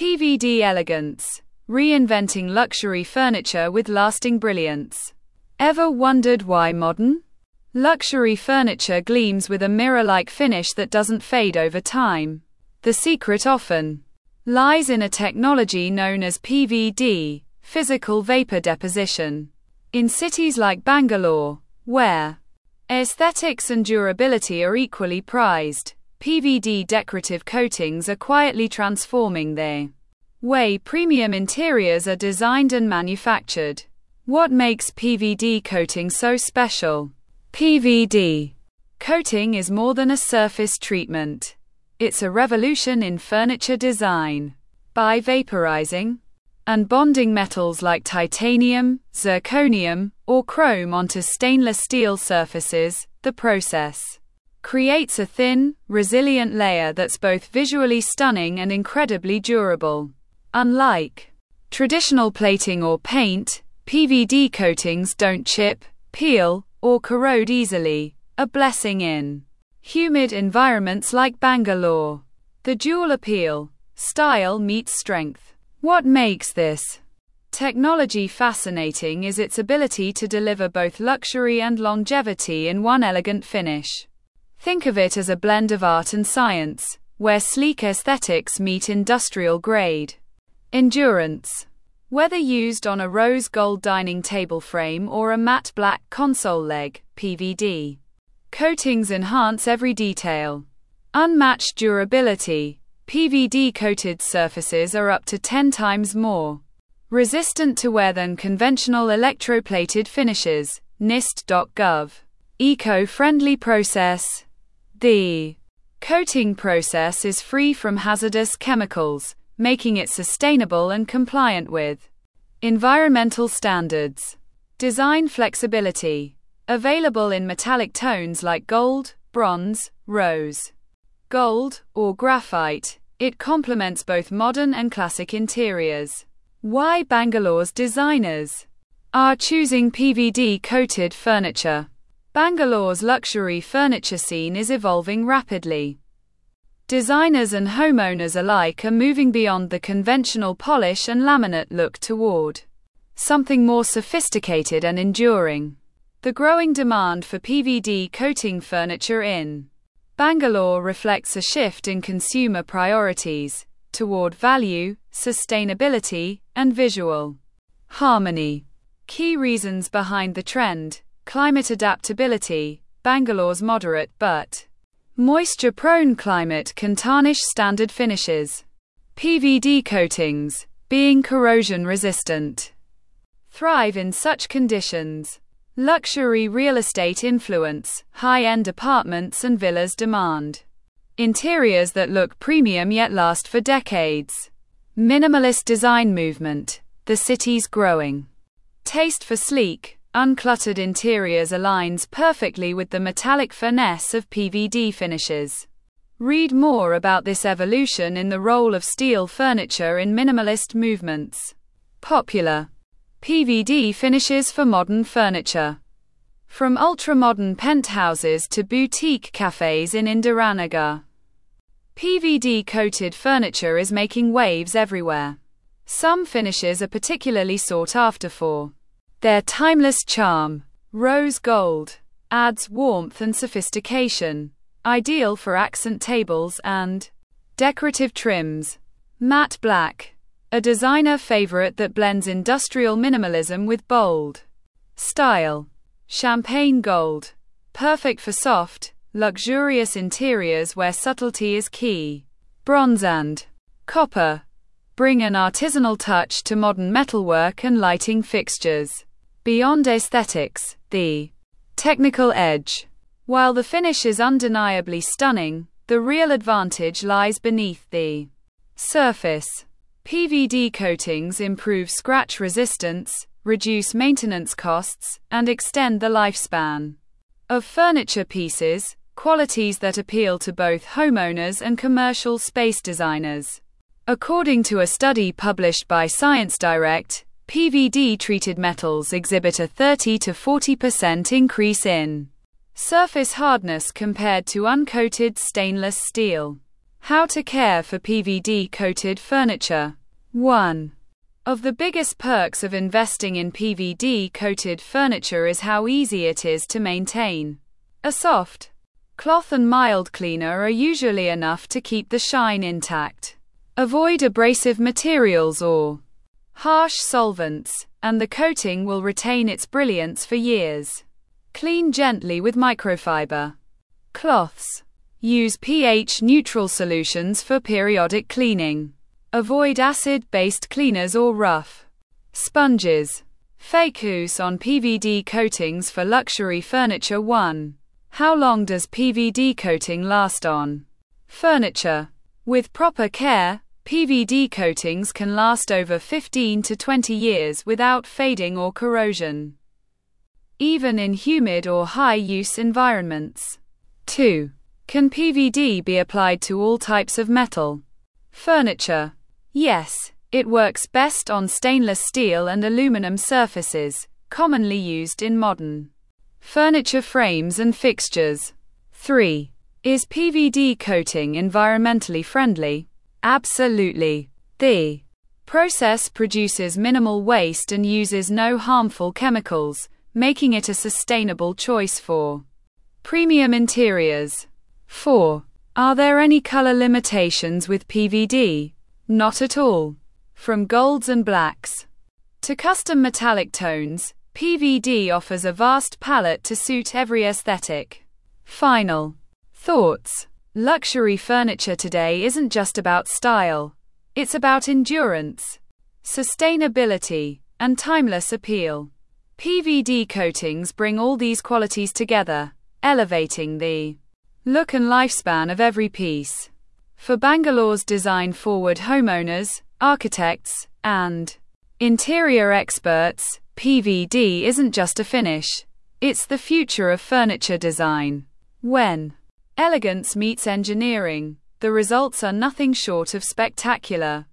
PVD elegance. Reinventing luxury furniture with lasting brilliance. Ever wondered why modern luxury furniture gleams with a mirror-like finish that doesn't fade over time? The secret often lies in a technology known as PVD, physical vapor deposition. In cities like Bangalore, where aesthetics and durability are equally prized, PVD decorative coatings are quietly transforming the way premium interiors are designed and manufactured. What makes PVD coating so special? PVD coating is more than a surface treatment. It's a revolution in furniture design. By vaporizing and bonding metals like titanium, zirconium, or chrome onto stainless steel surfaces, the process creates a thin, resilient layer that's both visually stunning and incredibly durable. Unlike traditional plating or paint, PVD coatings don't chip, peel, or corrode easily, a blessing in humid environments like Bangalore. The dual appeal, style meets strength. What makes this technology fascinating is its ability to deliver both luxury and longevity in one elegant finish. Think of it as a blend of art and science, where sleek aesthetics meet industrial grade endurance. Whether used on a rose gold dining table frame or a matte black console leg, PVD coatings enhance every detail. Unmatched durability. PVD coated surfaces are up to 10 times more resistant to wear than conventional electroplated finishes. NIST.gov. Eco-friendly process. The coating process is free from hazardous chemicals, making it sustainable and compliant with environmental standards. Design flexibility. Available in metallic tones like gold, bronze, rose gold, or graphite, it complements both modern and classic interiors. Why Bangalore's designers are choosing PVD-coated furniture? Bangalore's luxury furniture scene is evolving rapidly. Designers and homeowners alike are moving beyond the conventional polish and laminate look toward something more sophisticated and enduring. The growing demand for PVD coating furniture in Bangalore reflects a shift in consumer priorities toward value, sustainability, and visual harmony. Key reasons behind the trend: climate adaptability. Bangalore's moderate but moisture-prone climate can tarnish standard finishes. PVD coatings, being corrosion-resistant, thrive in such conditions. Luxury real estate influence. High-end apartments and villas demand interiors that look premium yet last for decades. Minimalist design movement. The city's growing taste for sleek, uncluttered interiors aligns perfectly with the metallic finesse of PVD finishes. Read more about this evolution in The Role of Steel Furniture in Minimalist Movements. Popular PVD finishes for modern furniture. From ultra-modern penthouses to boutique cafes in Indiranagar, PVD-coated furniture is making waves everywhere. Some finishes are particularly sought after for their timeless charm. Rose gold adds warmth and sophistication, ideal for accent tables and decorative trims. Matte black, a designer favorite that blends industrial minimalism with bold style. Champagne gold, perfect for soft, luxurious interiors where subtlety is key. Bronze and copper bring an artisanal touch to modern metalwork and lighting fixtures. Beyond aesthetics, the technical edge. While the finish is undeniably stunning, the real advantage lies beneath the surface. PVD coatings improve scratch resistance, reduce maintenance costs, and extend the lifespan of furniture pieces, qualities that appeal to both homeowners and commercial space designers. According to a study published by ScienceDirect, PVD-treated metals exhibit a 30 to 40% increase in surface hardness compared to uncoated stainless steel. How to care for PVD-coated furniture. 1. Of the biggest perks of investing in PVD-coated furniture is how easy it is to maintain. A soft cloth and mild cleaner are usually enough to keep the shine intact. Avoid abrasive materials or harsh solvents, and the coating will retain its brilliance for years. Clean gently with microfiber cloths. Use pH-neutral solutions for periodic cleaning. Avoid acid-based cleaners or rough sponges. Fake use on PVD coatings for luxury furniture. 1. How long does PVD coating last on furniture? With proper care, PVD coatings can last over 15 to 20 years without fading or corrosion, even in humid or high-use environments. 2. Can PVD be applied to all types of metal furniture? Yes, it works best on stainless steel and aluminum surfaces, commonly used in modern furniture frames and fixtures. 3. Is PVD coating environmentally friendly? Absolutely. The process produces minimal waste and uses no harmful chemicals, making it a sustainable choice for premium interiors. 4. Are there any color limitations with PVD? Not at all. From golds and blacks to custom metallic tones, PVD offers a vast palette to suit every aesthetic. Final thoughts. Luxury furniture today isn't just about style. It's about endurance, sustainability, and timeless appeal. PVD coatings bring all these qualities together, elevating the look and lifespan of every piece. For Bangalore's design-forward homeowners, architects, and interior experts, PVD isn't just a finish. It's the future of furniture design. When elegance meets engineering, the results are nothing short of spectacular.